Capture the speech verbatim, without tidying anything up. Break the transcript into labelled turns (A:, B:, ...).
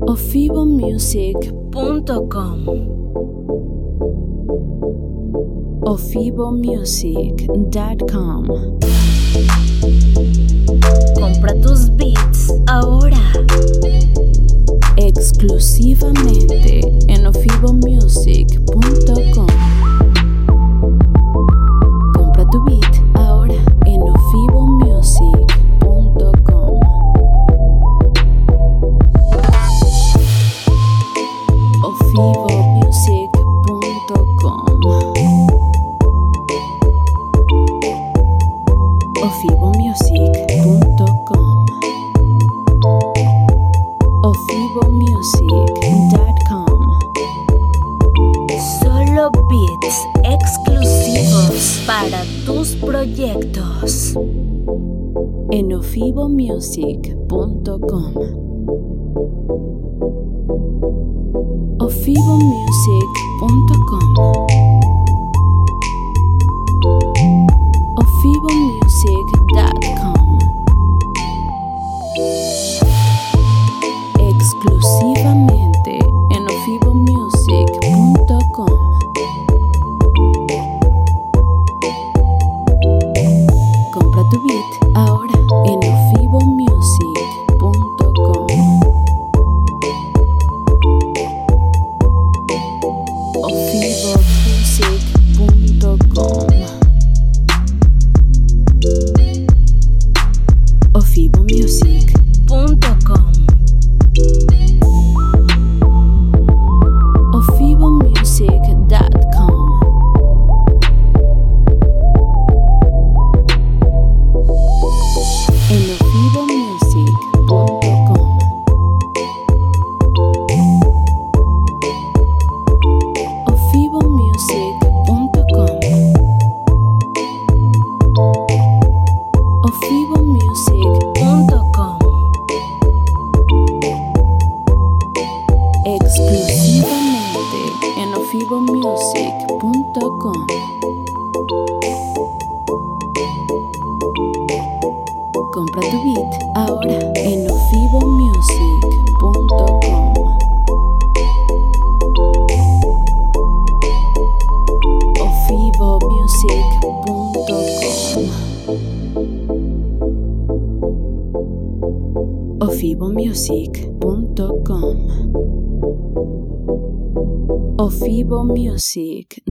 A: ofibomusic punto com ofibomusic punto com.
B: Compra tus beats ahora.
A: Exclusivamente en ofibomusic punto com. Compra tu beat ahora en ofibomusic punto com. ofibomusic punto com. ofibomusic punto com. ofibomusic punto com.
B: Solo beats exclusivos para tus proyectos.
A: En ofibomusic punto com. ofibomusic punto com. ofibomusic punto com. Exclusivamente en ofibomusic punto com. Compra tu beat ahora en ofibomusic punto com. ofibomusic punto com. ofibomusic
B: Punto com.
A: ofibomusic punto com. En ofibomusic punto com. ofibomusic punto com. ofibomusic
B: Punto com.
A: exclusivamente en ofibomusic punto com. Compra tu beat ahora en ofibomusic punto com. ofibomusic punto com. ofibomusic punto com. ofibomusic